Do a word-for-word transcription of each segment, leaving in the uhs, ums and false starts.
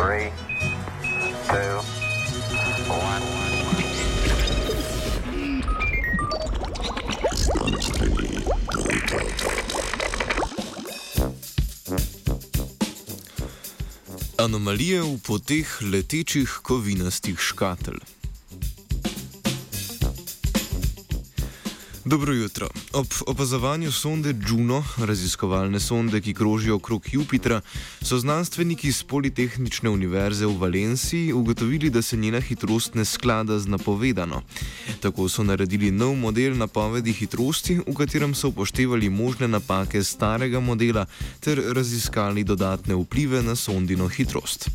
Three, two, one. Anomalije v poteh letečih kovinastih škatel. Dobro jutro. Ob opazovanju sonde Juno, raziskovalne sonde, ki krožijo okrog Jupitra, so znanstveniki z Politehnične univerze v Valenciji ugotovili, da se njena hitrost ne sklada z napovedano. Tako so naredili nov model napovedi hitrosti, v katerem so upoštevali možne napake starega modela ter raziskali dodatne vplive na sondino hitrost.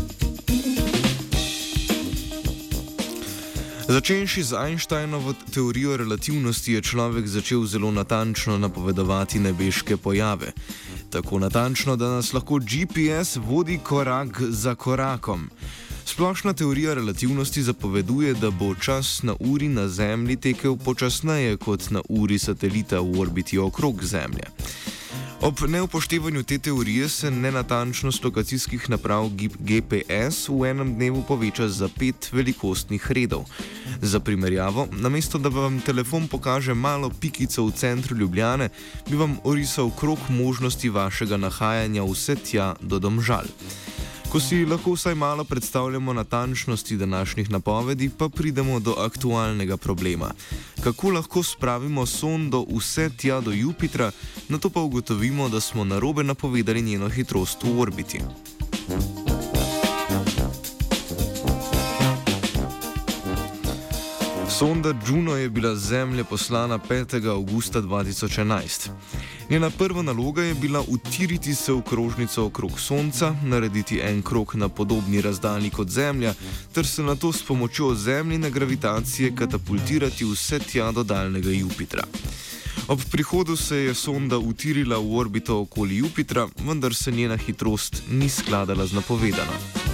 Začenši z Einsteinovo teorijo relativnosti je človek začel zelo natančno napovedovati nebeške pojave. Tako natančno, da nas lahko G P S vodi korak za korakom. Splošna teorija relativnosti zapoveduje, da bo čas na uri na Zemlji tekel počasneje kot na uri satelita v orbiti okrog Zemlje. Ob neupoštevanju te teorije se nenatančnost lokacijskih naprav G P S v enem dnevu poveča za pet velikostnih redov. Za primerjavo, namesto da vam telefon pokaže malo pikico v centru Ljubljane, bi vam orisal krog možnosti vašega nahajanja vse tja do Domžal. Ko si lahko vsaj malo predstavljamo natančnosti današnjih napovedi, pa pridemo do aktualnega problema. Kako lahko spravimo sondo vse tja do Jupitra, nato pa ugotovimo, da smo narobe napovedali njeno hitrost v orbiti. Sonda Juno je bila z Zemlje poslana petega avgusta dva tisoč enajst. Njena prva naloga je bila utiriti se v krožnico okrog Sonca, narediti en krog na podobni razdalji kot Zemlja, ter se nato s pomočjo Zemljine gravitacije katapultirati vse tja do daljnega Jupitra. Ob prihodu se je sonda utirila v orbito okoli Jupitra, vendar se njena hitrost ni skladala z napovedano.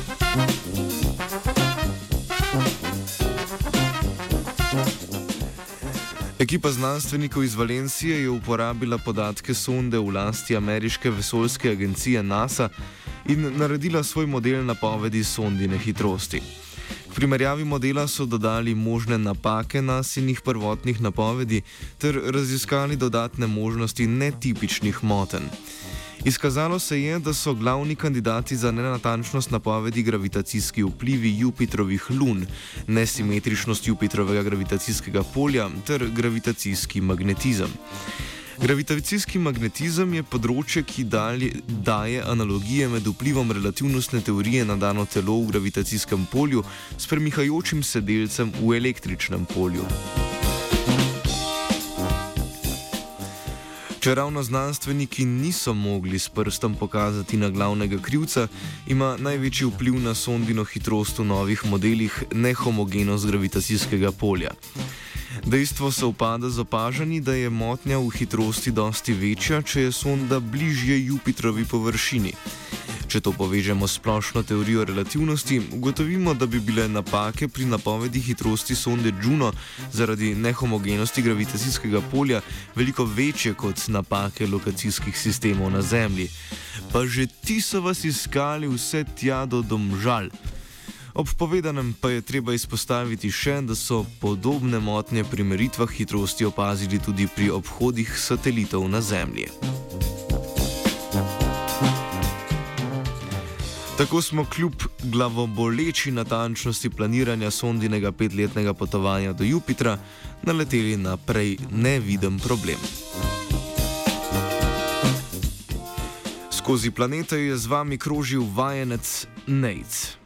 Ekipa znanstvenikov iz Valencije je uporabila podatke sonde v lasti ameriške vesoljske agencije NASA in naredila svoj model napovedi sondine hitrosti. K primerjavi modela so dodali možne napake nasinih prvotnih napovedi ter raziskali dodatne možnosti netipičnih motenj. Izkazalo se je, da so glavni kandidati za nenatančnost napovedi gravitacijski vplivi Jupitrovih lun, nesimetričnost Jupitrovega gravitacijskega polja ter gravitacijski magnetizem. Gravitacijski magnetizem je področje, ki dalje daje analogije med vplivom relativnostne teorije na dano telo v gravitacijskem polju s premikajočim se delcem v električnem polju. Če ravno znanstveniki niso mogli s prstom pokazati na glavnega krivca, ima največji vpliv na sondino hitrost v novih modelih nehomogenost gravitacijskega polja. Dejstvo sovpada z opažanji, da je motnja v hitrosti dosti večja, če je sonda bližje Jupitrovi površini. Če to povežemo s splošno teorijo relativnosti, ugotovimo, da bi bile napake pri napovedi hitrosti sonde Juno zaradi nehomogenosti gravitacijskega polja veliko večje kot napake lokacijskih sistemov na Zemlji. Pa že ti so vas iskali vse tja do Domžal. Ob povedanem pa je treba izpostaviti še, da so podobne motnje pri meritvah hitrosti opazili tudi pri obhodih satelitov na Zemlji. Tako smo kljub glavoboleči natančnosti planiranja sondinega petletnega potovanja do Jupitra naleteli na prej neviden problem. Skozi planete je z vami krožil vajenec Nejc.